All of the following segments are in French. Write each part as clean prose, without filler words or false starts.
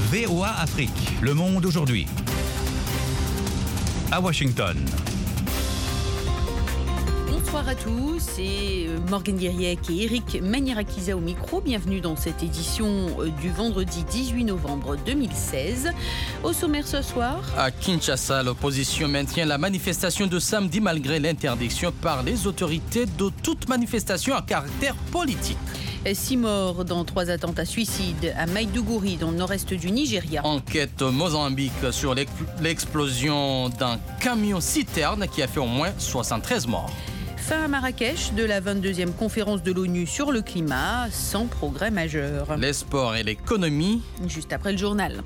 VOA Afrique, le monde aujourd'hui. À Washington. Bonsoir à tous, c'est Morgane Guiriec et Eric Manierakiza au micro. Bienvenue dans cette édition du vendredi 18 novembre 2016. Au sommaire ce soir... À Kinshasa, l'opposition maintient la manifestation de samedi malgré l'interdiction par les autorités de toute manifestation à caractère politique. 6 morts dans 3 attentats suicides à Maïdougouri, dans le nord-est du Nigeria. Enquête au Mozambique sur l'explosion d'un camion-citerne qui a fait au moins 73 morts. Fin à Marrakech de la 22e conférence de l'ONU sur le climat, sans progrès majeur. Les sports et l'économie. Juste après le journal.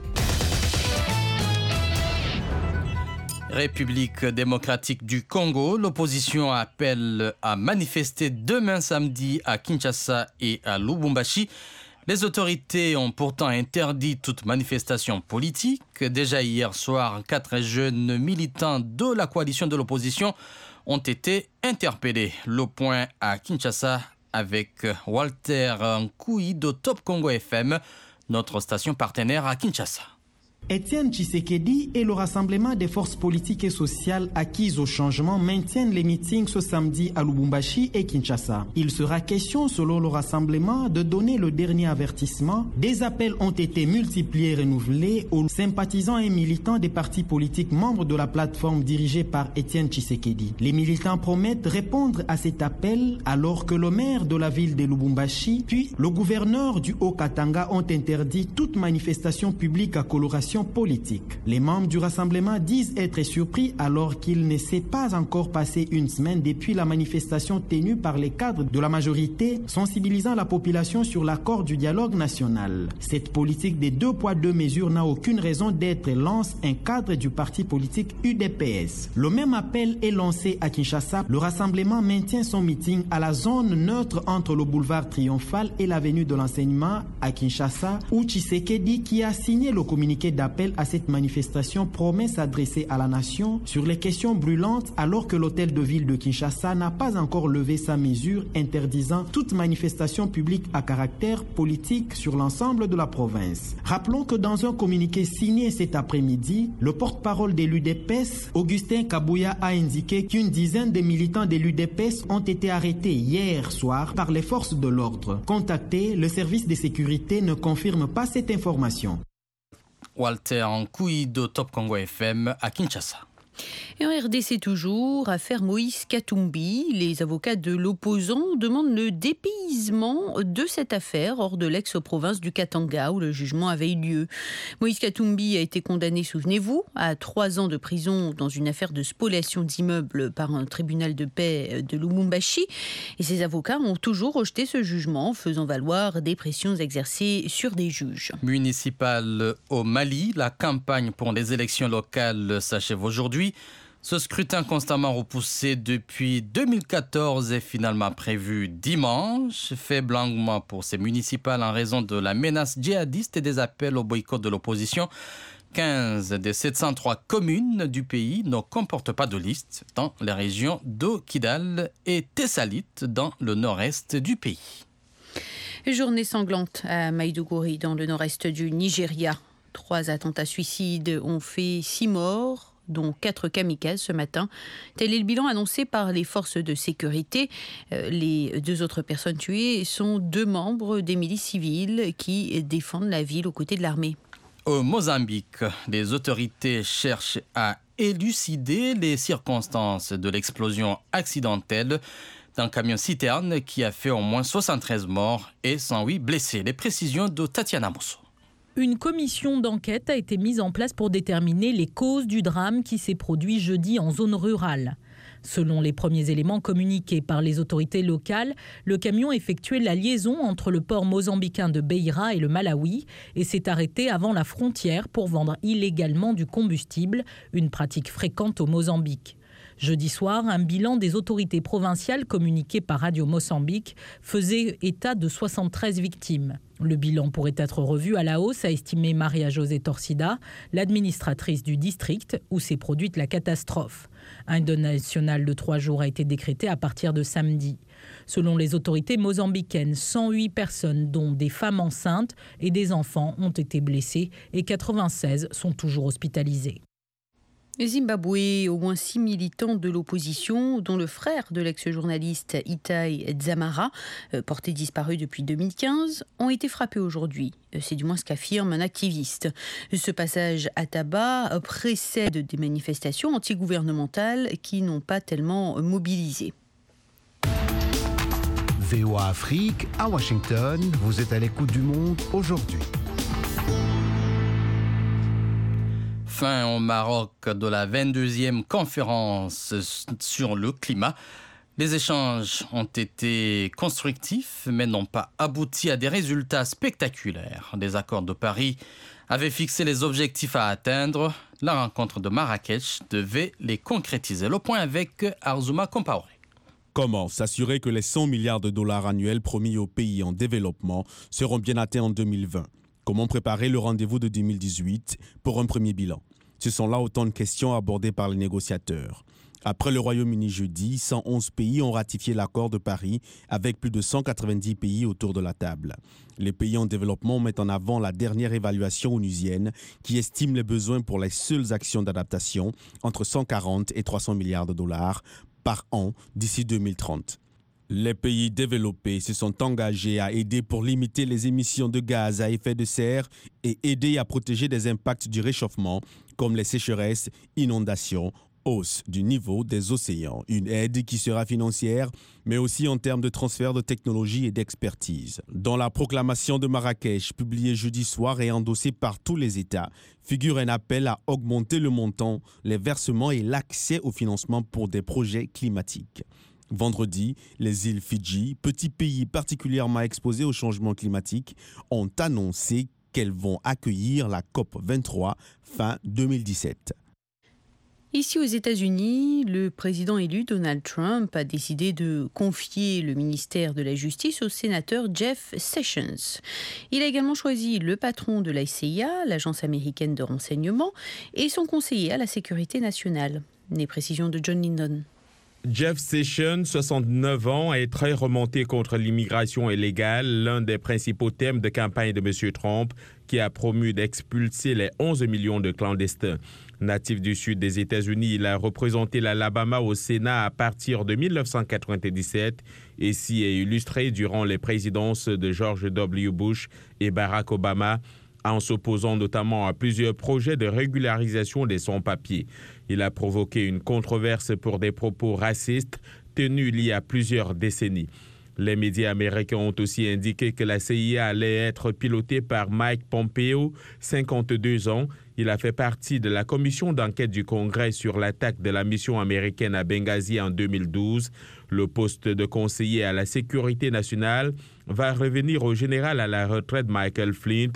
République démocratique du Congo, l'opposition appelle à manifester demain samedi à Kinshasa et à Lubumbashi. Les autorités ont pourtant interdit toute manifestation politique. Déjà hier soir, 4 jeunes militants de la coalition de l'opposition ont été interpellés. Le point à Kinshasa avec Walter Nkouyi de Top Congo FM, notre station partenaire à Kinshasa. Étienne Tshisekedi et le rassemblement des forces politiques et sociales acquises au changement maintiennent les meetings ce samedi à Lubumbashi et Kinshasa. Il sera question, selon le rassemblement, de donner le dernier avertissement. Des appels ont été multipliés et renouvelés aux sympathisants et militants des partis politiques membres de la plateforme dirigée par Étienne Tshisekedi. Les militants promettent répondre à cet appel alors que le maire de la ville de Lubumbashi puis le gouverneur du Haut-Katanga ont interdit toute manifestation publique à coloration politique. Les membres du rassemblement disent être surpris alors qu'il ne s'est pas encore passé une semaine depuis la manifestation tenue par les cadres de la majorité sensibilisant la population sur l'accord du dialogue national. Cette politique des 2 poids 2 mesures n'a aucune raison d'être, lance un cadre du parti politique UDPS. Le même appel est lancé à Kinshasa. Le rassemblement maintient son meeting à la zone neutre entre le boulevard Triomphal et l'avenue de l'enseignement à Kinshasa, où Tshisekedi, qui a signé le communiqué d'appel à cette manifestation, promet s'adresser à la nation sur les questions brûlantes alors que l'hôtel de ville de Kinshasa n'a pas encore levé sa mesure interdisant toute manifestation publique à caractère politique sur l'ensemble de la province. Rappelons que dans un communiqué signé cet après-midi, le porte-parole de l'UDPS, Augustin Kabouya, a indiqué qu'une dizaine de militants de l'UDPS ont été arrêtés hier soir par les forces de l'ordre. Contacté, le service de sécurité ne confirme pas cette information. Walter Nkouyi de Top Congo FM à Kinshasa. Et en RDC toujours, affaire Moïse Katumbi, les avocats de l'opposant demandent le dépaysement de cette affaire hors de l'ex-province du Katanga où le jugement avait eu lieu. Moïse Katumbi a été condamné, souvenez-vous, à 3 ans de prison dans une affaire de spoliation d'immeubles par un tribunal de paix de Lubumbashi. Et ses avocats ont toujours rejeté ce jugement, faisant valoir des pressions exercées sur des juges. Municipal au Mali, la campagne pour les élections locales s'achève aujourd'hui. Ce scrutin constamment repoussé depuis 2014 est finalement prévu dimanche. Faible engouement pour ces municipales en raison de la menace djihadiste et des appels au boycott de l'opposition. 15 des 703 communes du pays ne comportent pas de liste dans les régions de Kidal et Tessalit dans le nord-est du pays. Journée sanglante à Maïdougouri dans le nord-est du Nigeria. 3 attentats suicides ont fait 6 morts, dont 4 kamikazes ce matin. Tel est le bilan annoncé par les forces de sécurité. Les 2 autres personnes tuées sont 2 membres des milices civiles qui défendent la ville aux côtés de l'armée. Au Mozambique, les autorités cherchent à élucider les circonstances de l'explosion accidentelle d'un camion-citerne qui a fait au moins 73 morts et 108 blessés. Les précisions de Tatiana Mosso. Une commission d'enquête a été mise en place pour déterminer les causes du drame qui s'est produit jeudi en zone rurale. Selon les premiers éléments communiqués par les autorités locales, le camion effectuait la liaison entre le port mozambicain de Beira et le Malawi et s'est arrêté avant la frontière pour vendre illégalement du combustible, une pratique fréquente au Mozambique. Jeudi soir, un bilan des autorités provinciales communiqué par Radio Mozambique faisait état de 73 victimes. Le bilan pourrait être revu à la hausse, a estimé Maria José Torcida, l'administratrice du district où s'est produite la catastrophe. Un deuil national de 3 jours a été décrété à partir de samedi. Selon les autorités mozambicaines, 108 personnes, dont des femmes enceintes et des enfants, ont été blessées et 96 sont toujours hospitalisées. Zimbabwe, au moins 6 militants de l'opposition, dont le frère de l'ex-journaliste Itai Dzamara, porté disparu depuis 2015, ont été frappés aujourd'hui. C'est du moins ce qu'affirme un activiste. Ce passage à tabac précède des manifestations antigouvernementales qui n'ont pas tellement mobilisé. VOA Afrique, à Washington, vous êtes à l'écoute du monde aujourd'hui. Fin au Maroc de la 22e conférence sur le climat. Les échanges ont été constructifs, mais n'ont pas abouti à des résultats spectaculaires. Les accords de Paris avaient fixé les objectifs à atteindre. La rencontre de Marrakech devait les concrétiser. Le point avec Arzouma Compaoré. Comment s'assurer que les 100 milliards de dollars annuels promis aux pays en développement seront bien atteints en 2020 ? Comment préparer le rendez-vous de 2018 pour un premier bilan ? Ce sont là autant de questions abordées par les négociateurs. Après le Royaume-Uni jeudi, 111 pays ont ratifié l'accord de Paris avec plus de 190 pays autour de la table. Les pays en développement mettent en avant la dernière évaluation onusienne qui estime les besoins pour les seules actions d'adaptation entre 140 et 300 milliards de dollars par an d'ici 2030. Les pays développés se sont engagés à aider pour limiter les émissions de gaz à effet de serre et aider à protéger des impacts du réchauffement comme les sécheresses, inondations, hausse du niveau des océans. Une aide qui sera financière, mais aussi en termes de transfert de technologie et d'expertise. Dans la proclamation de Marrakech, publiée jeudi soir et endossée par tous les États, figure un appel à augmenter le montant, les versements et l'accès au financement pour des projets climatiques. Vendredi, les îles Fidji, petit pays particulièrement exposé au changement climatique, ont annoncé qu'elles vont accueillir la COP23 fin 2017. Ici aux États-Unis, le président élu Donald Trump a décidé de confier le ministère de la Justice au sénateur Jeff Sessions. Il a également choisi le patron de la CIA, l'agence américaine de renseignement, et son conseiller à la sécurité nationale. Les précisions de John Lindon. Jeff Sessions, 69 ans, est très remonté contre l'immigration illégale, l'un des principaux thèmes de campagne de M. Trump, qui a promu d'expulser les 11 millions de clandestins. Natif du sud des États-Unis, il a représenté l'Alabama au Sénat à partir de 1997 et s'y est illustré durant les présidences de George W. Bush et Barack Obama, en s'opposant notamment à plusieurs projets de régularisation des sans-papiers. Il a provoqué une controverse pour des propos racistes tenus il y a plusieurs décennies. Les médias américains ont aussi indiqué que la CIA allait être pilotée par Mike Pompeo, 52 ans. Il a fait partie de la commission d'enquête du Congrès sur l'attaque de la mission américaine à Benghazi en 2012. Le poste de conseiller à la sécurité nationale va revenir au général à la retraite Michael Flint,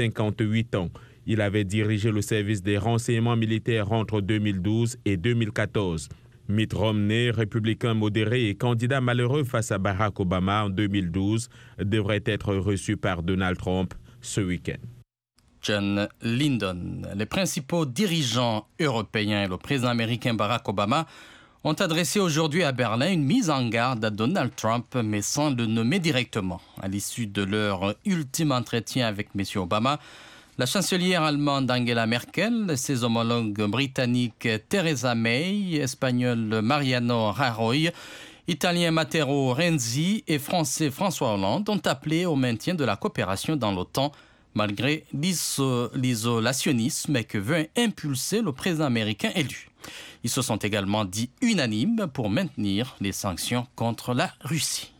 58 ans. Il avait dirigé le service des renseignements militaires entre 2012 et 2014. Mitt Romney, républicain modéré et candidat malheureux face à Barack Obama en 2012, devrait être reçu par Donald Trump ce week-end. John Lindon. Les principaux dirigeants européens et le président américain Barack Obama ont adressé aujourd'hui à Berlin une mise en garde à Donald Trump, mais sans le nommer directement. À l'issue de leur ultime entretien avec M. Obama, la chancelière allemande Angela Merkel, ses homologues britanniques Theresa May, espagnol Mariano Rajoy, italien Matteo Renzi et français François Hollande ont appelé au maintien de la coopération dans l'OTAN, malgré l'isolationnisme que veut impulser le président américain élu. Ils se sont également dit unanimes pour maintenir les sanctions contre la Russie.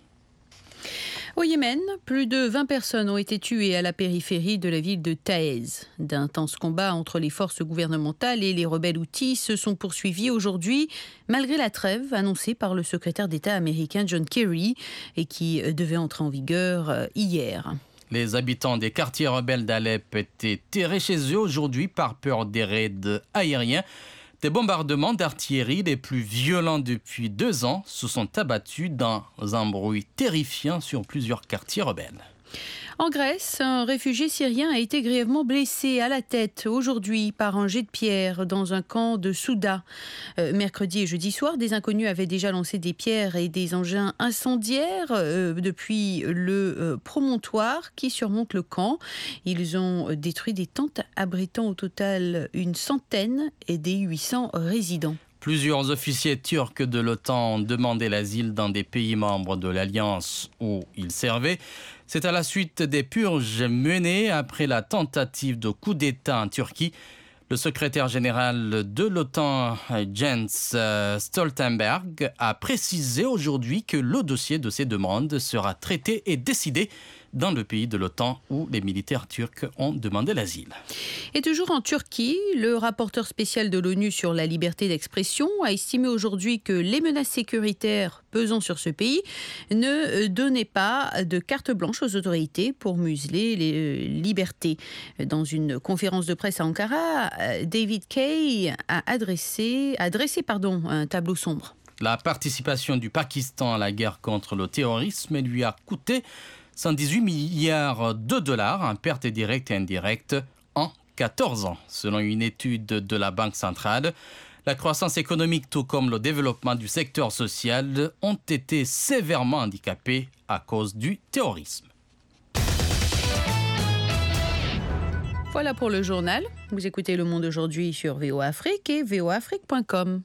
Au Yémen, plus de 20 personnes ont été tuées à la périphérie de la ville de Taïz. D'intenses combats entre les forces gouvernementales et les rebelles houthis se sont poursuivis aujourd'hui, malgré la trêve annoncée par le secrétaire d'État américain John Kerry et qui devait entrer en vigueur hier. Les habitants des quartiers rebelles d'Alep étaient terrés chez eux aujourd'hui par peur des raids aériens. Des bombardements d'artillerie les plus violents depuis 2 ans se sont abattus dans un bruit terrifiant sur plusieurs quartiers rebelles. En Grèce, un réfugié syrien a été grièvement blessé à la tête aujourd'hui par un jet de pierre dans un camp de Souda. Mercredi et jeudi soir, des inconnus avaient déjà lancé des pierres et des engins incendiaires depuis le promontoire qui surmonte le camp. Ils ont détruit des tentes abritant au total une centaine et des 800 résidents. Plusieurs officiers turcs de l'OTAN ont demandé l'asile dans des pays membres de l'Alliance où ils servaient. C'est à la suite des purges menées après la tentative de coup d'État en Turquie. Le secrétaire général de l'OTAN, Jens Stoltenberg, a précisé aujourd'hui que le dossier de ces demandes sera traité et décidé dans le pays de l'OTAN où les militaires turcs ont demandé l'asile. Et toujours en Turquie, le rapporteur spécial de l'ONU sur la liberté d'expression a estimé aujourd'hui que les menaces sécuritaires pesant sur ce pays ne donnaient pas de carte blanche aux autorités pour museler les libertés. Dans une conférence de presse à Ankara, David Kay a dressé un tableau sombre. La participation du Pakistan à la guerre contre le terrorisme lui a coûté 118 milliards de dollars en pertes directes et indirectes en 14 ans. Selon une étude de la Banque centrale, la croissance économique tout comme le développement du secteur social ont été sévèrement handicapés à cause du terrorisme. Voilà pour le journal. Vous écoutez Le Monde aujourd'hui sur VOA Afrique et voaafrique.com.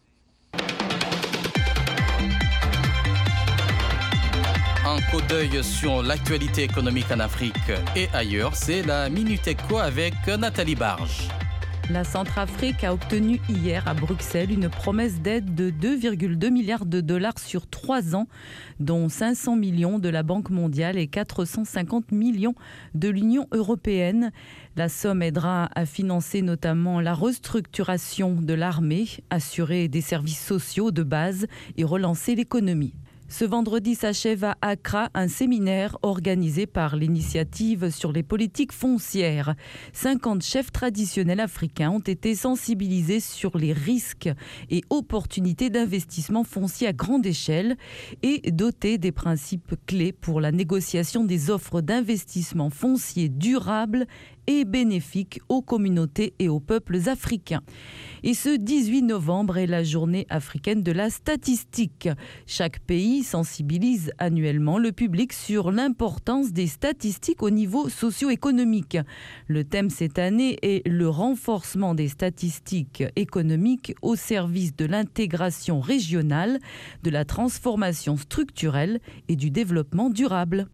Un coup d'œil sur l'actualité économique en Afrique et ailleurs, c'est la Minute Éco avec Nathalie Barge. La Centrafrique a obtenu hier à Bruxelles une promesse d'aide de 2,2 milliards de dollars sur 3 ans, dont 500 millions de la Banque mondiale et 450 millions de l'Union européenne. La somme aidera à financer notamment la restructuration de l'armée, assurer des services sociaux de base et relancer l'économie. Ce vendredi s'achève à Accra un séminaire organisé par l'Initiative sur les politiques foncières. 50 chefs traditionnels africains ont été sensibilisés sur les risques et opportunités d'investissement foncier à grande échelle et dotés des principes clés pour la négociation des offres d'investissement foncier durables et bénéfique aux communautés et aux peuples africains. Et ce 18 novembre est la journée africaine de la statistique. Chaque pays sensibilise annuellement le public sur l'importance des statistiques au niveau socio-économique. Le thème cette année est le renforcement des statistiques économiques au service de l'intégration régionale, de la transformation structurelle et du développement durable.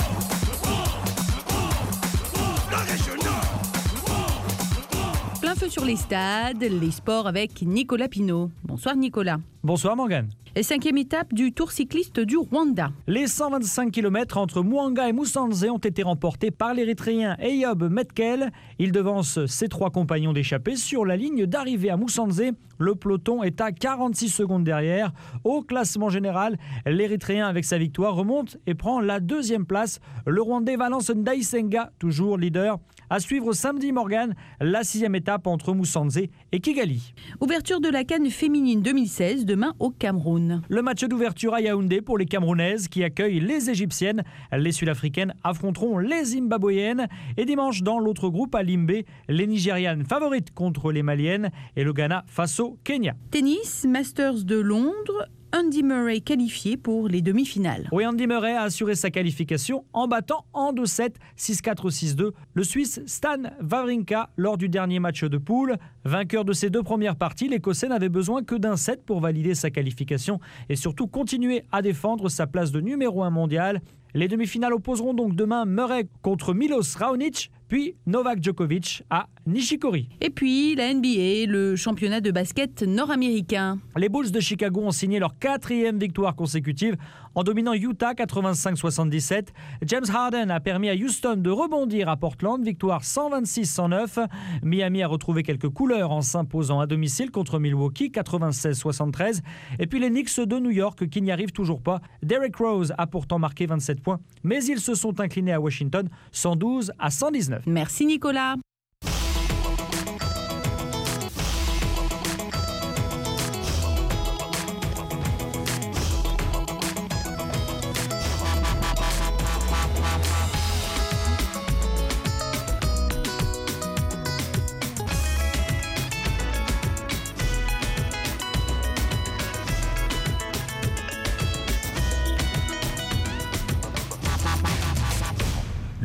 Plein feu sur les stades, les sports avec Nicolas Pinault. Bonsoir Nicolas. Bonsoir Morgane. 5e étape du Tour cycliste du Rwanda. Les 125 km entre Mwanga et Musanze ont été remportés par l'Érythréen Eyob Metkel. Il devance ses 3 compagnons d'échappée sur la ligne d'arrivée à Musanze. Le peloton est à 46 secondes derrière. Au classement général, l'Érythréen avec sa victoire remonte et prend la 2e place. Le Rwandais Valence Ndaisenga, toujours leader. À suivre samedi Morgane, la 6e étape entre Musanze et Kigali. Ouverture de la CAN féminine 2016 demain au Cameroun. Le match d'ouverture à Yaoundé pour les Camerounaises qui accueillent les Égyptiennes. Les Sud-Africaines affronteront les Zimbabwéennes. Et dimanche, dans l'autre groupe à Limbé, les Nigérianes favorites contre les Maliennes et le Ghana face au Kenya. Tennis, Masters de Londres. Andy Murray qualifié pour les demi-finales. Oui, Andy Murray a assuré sa qualification en battant en 2-7, 6-4, 6-2 le Suisse Stan Wawrinka lors du dernier match de poule. Vainqueur de ses 2 premières parties, l'Écossais n'avait besoin que d'un set pour valider sa qualification et surtout continuer à défendre sa place de numéro 1 mondial. Les demi-finales opposeront donc demain Murray contre Milos Raonic, puis Novak Djokovic à Nishikori. Et puis la NBA, le championnat de basket nord-américain. Les Bulls de Chicago ont signé leur 4e victoire consécutive en dominant Utah 85-77. James Harden a permis à Houston de rebondir à Portland, victoire 126-109. Miami a retrouvé quelques couleurs en s'imposant à domicile contre Milwaukee 96-73. Et puis les Knicks de New York qui n'y arrivent toujours pas. Derrick Rose a pourtant marqué 27 points, mais ils se sont inclinés à Washington 112-119. Merci Nicolas.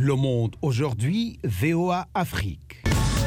Le Monde aujourd'hui, VOA Afrique.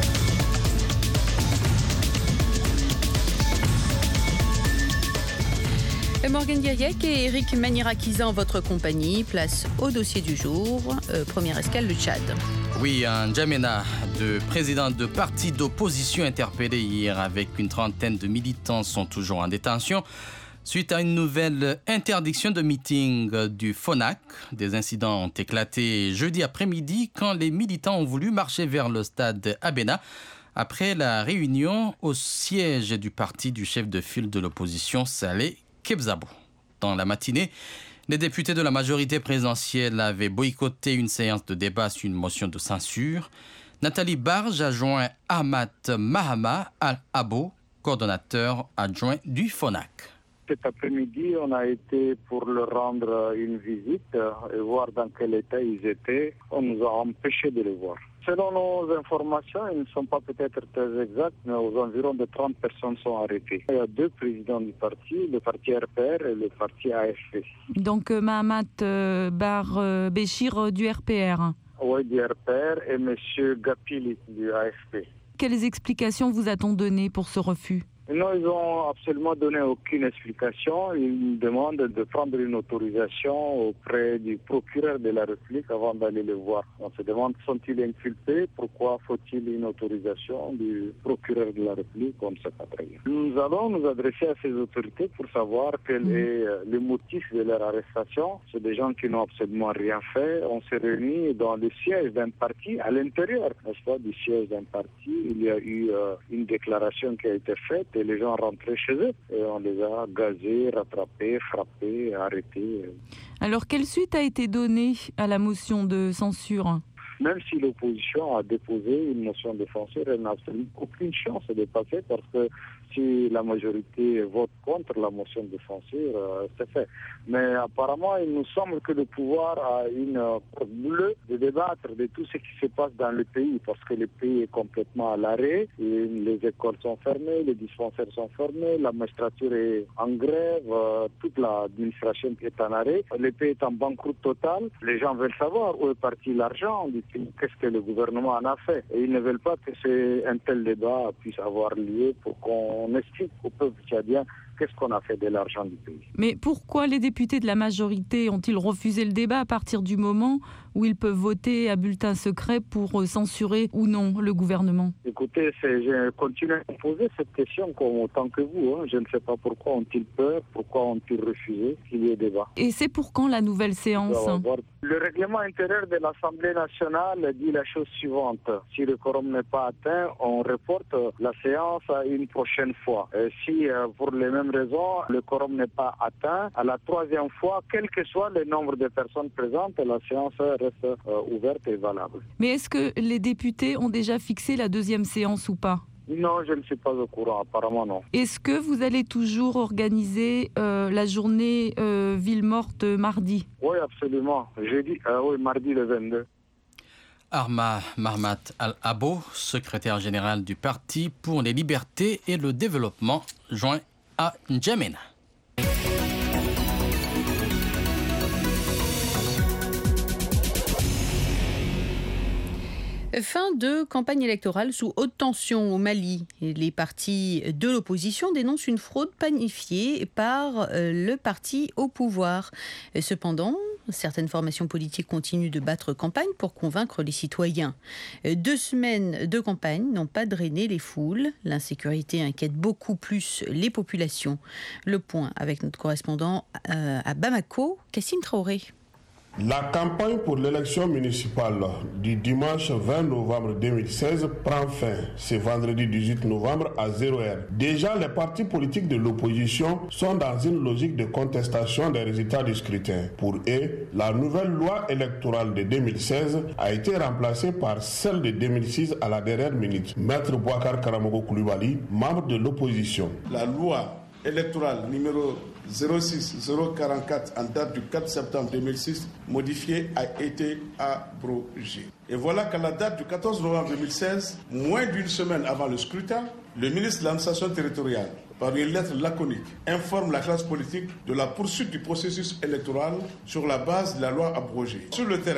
Morgan Diriek et Eric Manirakiza en votre compagnie. Place au dossier du jour. Première escale, le Tchad. Oui, un N'Djamena, de président de parti d'opposition interpellé hier avec une trentaine de militants sont toujours en détention. Suite à une nouvelle interdiction de meeting du FONAC, des incidents ont éclaté jeudi après-midi quand les militants ont voulu marcher vers le stade Abena après la réunion au siège du parti du chef de file de l'opposition Saleh Kebzabo. Dans la matinée, les députés de la majorité présidentielle avaient boycotté une séance de débat sur une motion de censure. Nathalie Barge a joint Ahmad Mahama Al-Abo, coordonnateur adjoint du FONAC. Cet après-midi, on a été pour leur rendre une visite et voir dans quel état ils étaient. On nous a empêchés de les voir. Selon nos informations, ils ne sont pas peut-être très exacts, mais aux environs de 30 personnes sont arrêtées. Il y a 2 présidents du parti, le parti RPR et le parti AFP. Donc Mahamat Bar Béchir du RPR. Oui, du RPR et M. Gapili du AFP. Quelles explications vous a-t-on données pour ce refus ? Non, ils n'ont absolument donné aucune explication. Ils demandent de prendre une autorisation auprès du procureur de la République avant d'aller le voir. On se demande, sont-ils inculpés? Pourquoi faut-il une autorisation du procureur de la République? On ne sait pas très bien. Nous allons nous adresser à ces autorités pour savoir quel est le motif de leur arrestation. C'est des gens qui n'ont absolument rien fait. On s'est réunis dans le siège d'un parti à l'intérieur, n'est-ce pas, du siège d'un parti. Il y a eu une déclaration qui a été faite. Et les gens rentraient chez eux et on les a gazés, rattrapés, frappés, arrêtés. Alors, quelle suite a été donnée à la motion de censure ? Même si l'opposition a déposé une motion de censure, elle n'a absolument aucune chance de passer parce que si la majorité vote contre la motion de censure, c'est fait. Mais apparemment, il nous semble que le pouvoir a une porte bleue de débattre de tout ce qui se passe dans le pays parce que le pays est complètement à l'arrêt. Les écoles sont fermées, les dispensaires sont fermés, la magistrature est en grève, toute l'administration est en arrêt. Le pays est en banqueroute totale. Les gens veulent savoir où est parti l'argent du pays, qu'est-ce que le gouvernement en a fait. Et ils ne veulent pas que un tel débat puisse avoir lieu pour qu'on explique au peuple tchadien qu'est-ce qu'on a fait de l'argent du pays. Mais pourquoi les députés de la majorité ont-ils refusé le débat à partir du moment où ils peuvent voter à bulletin secret pour censurer ou non le gouvernement? Écoutez, je continue à me poser cette question comme autant que vous. Je ne sais pas pourquoi ont-ils peur, pourquoi ont-ils refusé qu'il y ait débat. Et c'est pour quand la nouvelle séance? Le règlement intérieur de l'Assemblée nationale dit la chose suivante. Si le quorum n'est pas atteint, on reporte la séance à une prochaine fois. Si pour les mêmes raisons, le quorum n'est pas atteint, à la 3e fois, quel que soit le nombre de personnes présentes, la séance reste ouverte et valable. Mais est-ce que les députés ont déjà fixé la 2e séance ou pas? Non, je ne suis pas au courant, apparemment non. Est-ce que vous allez toujours organiser la journée ville morte mardi? Oui, absolument. Oui, mardi le 22. Arma Mahmat Al-Abo, secrétaire général du Parti pour les libertés et le développement, joint à N'Djamena. Fin de campagne électorale sous haute tension au Mali. Les partis de l'opposition dénoncent une fraude planifiée par le parti au pouvoir. Cependant, certaines formations politiques continuent de battre campagne pour convaincre les citoyens. 2 semaines de campagne n'ont pas drainé les foules. L'insécurité inquiète beaucoup plus les populations. Le point avec notre correspondant à Bamako, Kassim Traoré. La campagne pour l'élection municipale du dimanche 20 novembre 2016 prend fin ce vendredi 18 novembre à 0h. Déjà, les partis politiques de l'opposition sont dans une logique de contestation des résultats du scrutin. Pour eux, la nouvelle loi électorale de 2016 a été remplacée par celle de 2006 à la dernière minute. Maître Bouakar Karamogo Koulibaly, membre de l'opposition. La loi électorale numéro 06044 en date du 4 septembre 2006 modifiée a été abrogée. Et voilà qu'à la date du 14 novembre 2016, moins d'une semaine avant le scrutin, le ministre de l'administration territoriale, par une lettre laconique, informe la classe politique de la poursuite du processus électoral sur la base de la loi abrogée. Sur le terrain,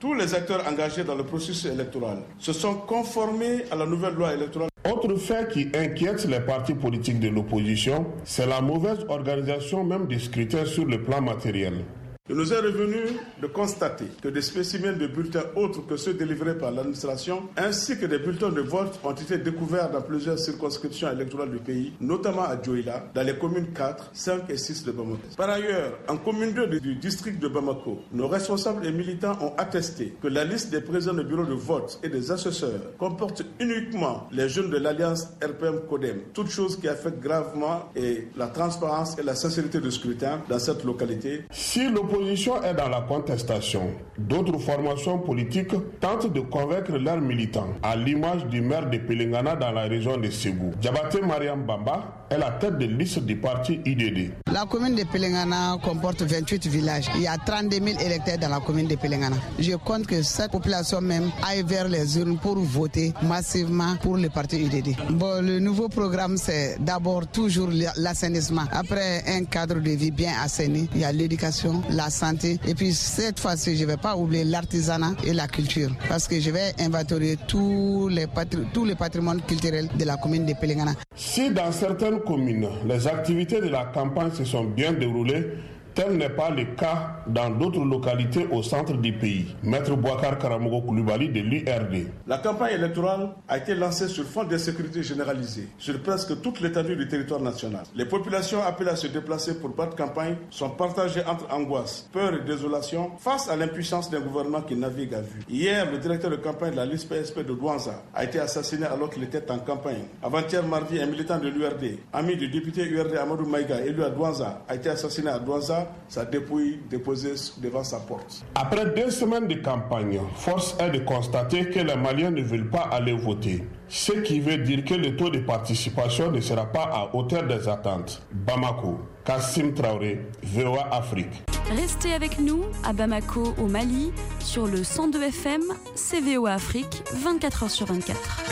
tous les acteurs engagés dans le processus électoral se sont conformés à la nouvelle loi électorale. Autre fait qui inquiète les partis politiques de l'opposition, c'est la mauvaise organisation même des scrutins sur le plan matériel. Il nous est revenu de constater que des spécimens de bulletins autres que ceux délivrés par l'administration, ainsi que des bulletins de vote ont été découverts dans plusieurs circonscriptions électorales du pays, notamment à Dioïla, dans les communes 4, 5 et 6 de Bamako. Par ailleurs, en commune 2 du district de Bamako, nos responsables et militants ont attesté que la liste des présidents de bureaux de vote et des assesseurs comporte uniquement les jeunes de l'alliance RPM-CODEM, toute chose qui affecte gravement la transparence et la sincérité du scrutin dans cette localité. Si l'opposition est dans la contestation, d'autres formations politiques tentent de convaincre leurs militants, à l'image du maire de Pelengana dans la région de Ségou. Diabaté Mariam Bamba est la tête de liste du parti IDD. La commune de Pelengana comporte 28 villages. Il y a 32 000 électeurs dans la commune de Pelengana. Je compte que cette population même aille vers les urnes pour voter massivement pour le parti IDD. Le nouveau programme, c'est d'abord toujours l'assainissement. Après un cadre de vie bien assaini, il y a l'éducation, la santé. Et puis cette fois-ci, je ne vais pas oublier l'artisanat et la culture. Parce que je vais inventorier tous les patrimoines culturels de la commune de Pelengana. Si dans certaines communes, les activités de la campagne se sont bien déroulées, tel n'est pas le cas dans d'autres localités au centre du pays. Maître Bouakar Karamogo Koulibaly de l'URD. La campagne électorale a été lancée sur fond d'insécurité généralisée sur presque toute l'étendue du territoire national. Les populations appelées à se déplacer pour battre campagne sont partagées entre angoisse, peur et désolation face à l'impuissance d'un gouvernement qui navigue à vue. Hier, le directeur de campagne de la liste PSP de Douanza a été assassiné alors qu'il était en campagne. Avant-hier mardi, un militant de l'URD, ami du député URD Amadou Maïga, élu à Douanza, a été assassiné à Douanza, sa dépouille déposée devant sa porte. Après 2 semaines de campagne, force est de constater que les Maliens ne veulent pas aller voter. Ce qui veut dire que le taux de participation ne sera pas à hauteur des attentes. Bamako, Kassim Traoré, VOA Afrique. Restez avec nous à Bamako, au Mali, sur le 102 FM, c'est VOA Afrique, 24h sur 24.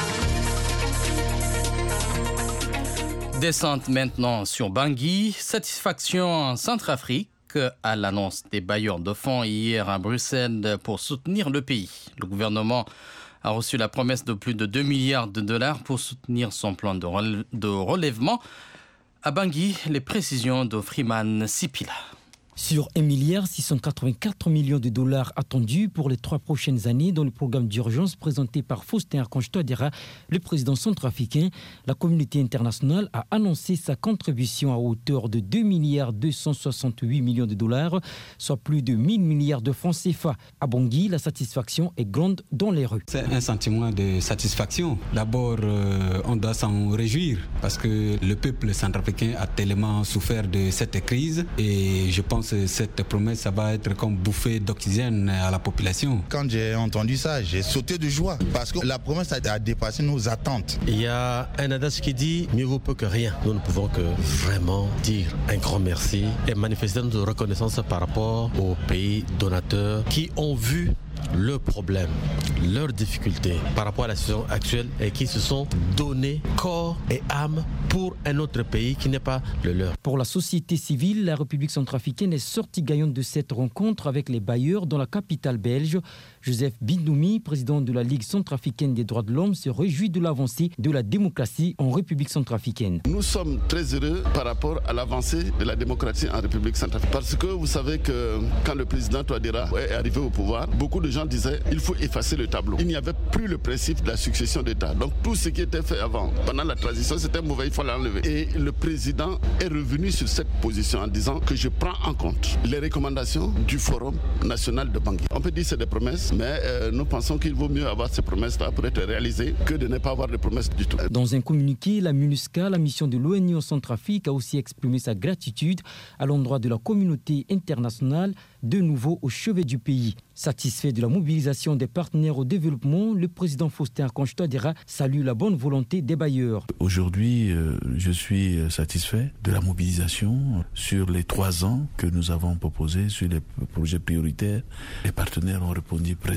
Descente maintenant sur Bangui. Satisfaction en Centrafrique à l'annonce des bailleurs de fonds hier à Bruxelles pour soutenir le pays. Le gouvernement a reçu la promesse de plus de 2 milliards de dollars pour soutenir son plan de relèvement. À Bangui, les précisions de Freeman Sipila. Sur 1,684 milliard de dollars attendus pour les 3 prochaines années dans le programme d'urgence présenté par Faustin Archange Touadéra, le président centrafricain, la communauté internationale a annoncé sa contribution à hauteur de 2,268 milliards de dollars, soit plus de 1 000 milliards de francs CFA. À Bangui, la satisfaction est grande dans les rues. C'est un sentiment de satisfaction. D'abord, on doit s'en réjouir parce que le peuple centrafricain a tellement souffert de cette crise et je pense que cette promesse, ça va être comme bouffée d'oxygène à la population. Quand j'ai entendu ça, j'ai sauté de joie parce que la promesse a dépassé nos attentes. Il y a un adage qui dit mieux vaut peu que rien. Nous ne pouvons que vraiment dire un grand merci et manifester notre reconnaissance par rapport aux pays donateurs qui ont vu le problème, leurs difficultés par rapport à la situation actuelle et qui se sont donnés corps et âme pour un autre pays qui n'est pas le leur. Pour la société civile, la République centrafricaine est sortie gagnante de cette rencontre avec les bailleurs dans la capitale belge. Joseph Bindoumi, président de la Ligue centrafricaine des droits de l'homme, se réjouit de l'avancée de la démocratie en République centrafricaine. Nous sommes très heureux par rapport à l'avancée de la démocratie en République centrafricaine. Parce que vous savez que quand le président Touadéra est arrivé au pouvoir, beaucoup de gens disaient qu'il faut effacer le tableau. Il n'y avait plus le principe de la succession d'État. Donc tout ce qui était fait avant, pendant la transition, c'était mauvais, il faut l'enlever. Et le président est revenu sur cette position en disant que je prends en compte les recommandations du Forum national de Bangui. On peut dire que c'est des promesses, mais nous pensons qu'il vaut mieux avoir ces promesses-là pour être réalisées que de ne pas avoir de promesses du tout. Dans un communiqué, la MINUSCA, la mission de l'ONU en Centrafrique, a aussi exprimé sa gratitude à l'endroit de la communauté internationale, de nouveau au chevet du pays. Satisfait de la mobilisation des partenaires au développement, le président Faustin Archange Touadéra salue la bonne volonté des bailleurs. Aujourd'hui, je suis satisfait de la mobilisation sur les 3 ans que nous avons proposés sur les projets prioritaires. Les partenaires ont répondu présents.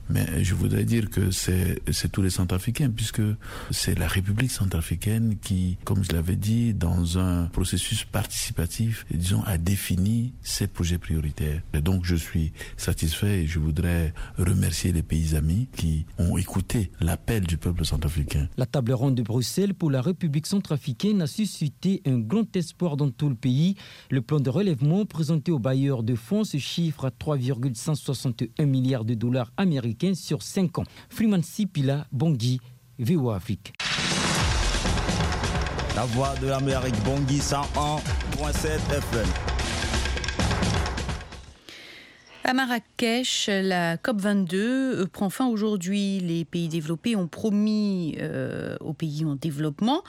Mais je voudrais dire que c'est tous les Centrafricains, puisque c'est la République centrafricaine qui, comme je l'avais dit, dans un processus participatif, disons, a défini ses projets prioritaires. Et donc je suis satisfait et je voudrais remercier les pays amis qui ont écouté l'appel du peuple centrafricain. La table ronde de Bruxelles pour la République centrafricaine a suscité un grand espoir dans tout le pays. Le plan de relèvement présenté aux bailleurs de fonds se chiffre à 3,161 milliards de dollars américains sur 5 ans. Freeman Sipila, Bangui, VOA Afrique. La voix de l'Amérique, Bangui 101.7 FM. À Marrakech, la COP22 prend fin aujourd'hui. Les pays développés ont promis aux pays en développement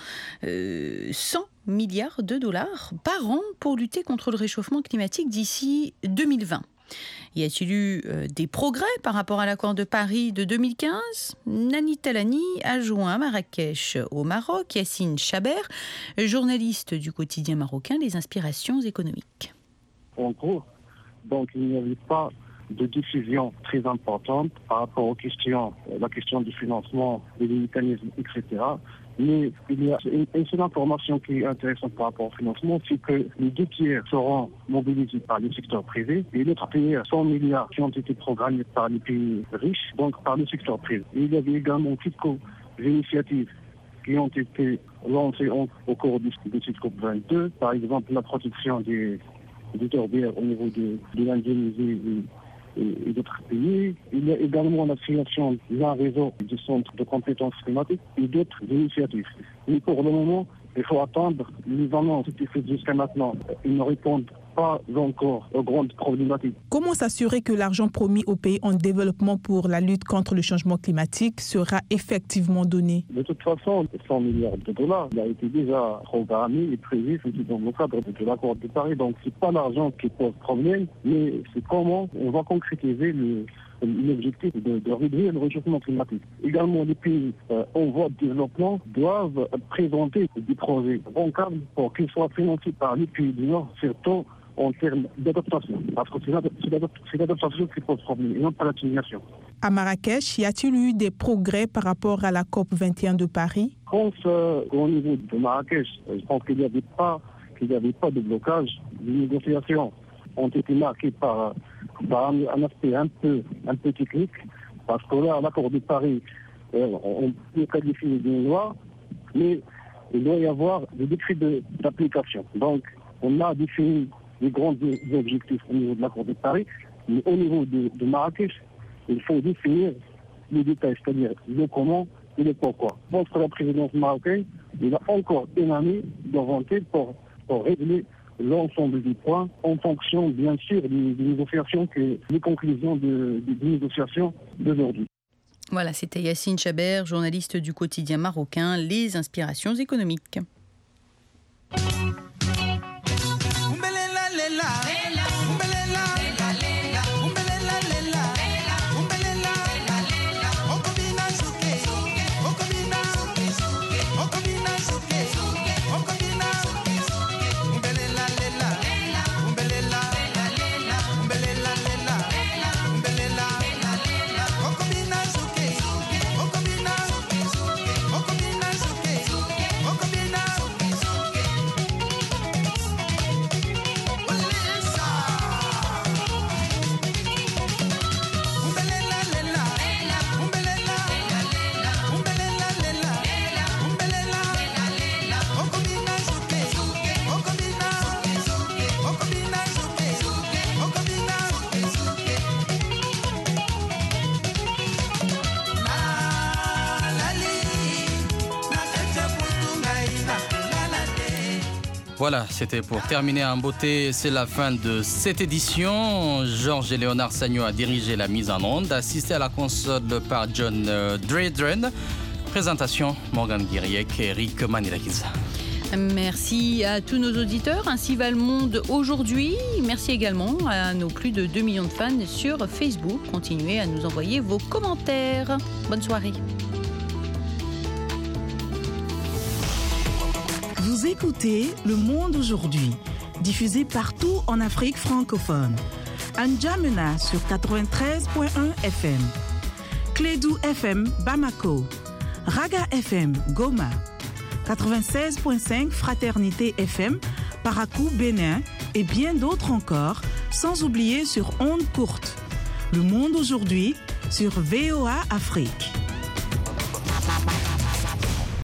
100 milliards de dollars par an pour lutter contre le réchauffement climatique d'ici 2020. Y a-t-il eu des progrès par rapport à l'accord de Paris de 2015 ? Nani Talani a joint à Marrakech au Maroc Yassine Chaber, journaliste du quotidien marocain Les Inspirations économiques. En gros, donc il n'y avait pas de décision très importante par rapport aux questions, la question du financement, des mécanismes, etc. Mais il y a une seule information qui est intéressante par rapport au financement, c'est que les 2 tiers seront mobilisés par le secteur privé et l'autre tiers, 100 milliards qui ont été programmés par les pays riches, donc par le secteur privé. Et il y avait également quelques initiatives qui ont été lancées au cours de cette COP22, par exemple la protection des tourbières au niveau de l'Indonésie et d'autres pays. Il y a également la création d'un réseau de centres de compétences climatiques et d'autres initiatives. Mais pour le moment, il faut attendre les annonces qui sont faites jusqu'à maintenant. Ils ne répondent pas encore aux grandes problématiques. Comment s'assurer que l'argent promis aux pays en développement pour la lutte contre le changement climatique sera effectivement donné ? De toute façon, 100 milliards de dollars, il a été déjà programmé et prévu dans le cadre de l'accord de Paris. Donc, ce n'est pas l'argent qui pose problème, mais c'est comment on va concrétiser l'objectif de réduire le réchauffement climatique. Également, les pays en voie de développement doivent présenter des projets bancables pour qu'ils soient financés par les pays du Nord, surtout en termes d'adaptation. Parce que c'est l'adaptation qui pose problème et non pas l'atténuation. À Marrakech, y a-t-il eu des progrès par rapport à la COP21 de Paris ? Je pense qu'au niveau de Marrakech, je pense qu'il n'y avait pas de blocage. Les négociations ont été marquées par un aspect un peu technique, parce que là, l'accord de Paris, on peut qualifier d'une loi, mais il doit y avoir des décrets d'application. Donc, on a défini les grands objectifs au niveau de l'accord de Paris, mais au niveau de Marrakech, il faut définir les détails, c'est-à-dire le comment et le pourquoi. Je pense que la présidence marocaine, il a encore une année devant elle pour régler l'ensemble des points en fonction, bien sûr, des négociations, des conclusions des négociations d'aujourd'hui. Voilà, c'était Yassine Chaber, journaliste du quotidien marocain Les Inspirations économiques. Voilà, c'était pour terminer en beauté. C'est la fin de cette édition. Georges et Léonard Sagno a dirigé la mise en onde, assisté à la console par John Dredren. Présentation, Morgan Guiriec et Eric Manilakiza. Merci à tous nos auditeurs. Ainsi va le monde aujourd'hui. Merci également à nos plus de 2 millions de fans sur Facebook. Continuez à nous envoyer vos commentaires. Bonne soirée. Vous écoutez Le Monde aujourd'hui, diffusé partout en Afrique francophone. À N'Djamena sur 93.1 FM. Clédou FM Bamako, Raga FM Goma, 96.5 Fraternité FM Parakou Bénin et bien d'autres encore, sans oublier sur ondes courtes. Le monde aujourd'hui sur VOA Afrique.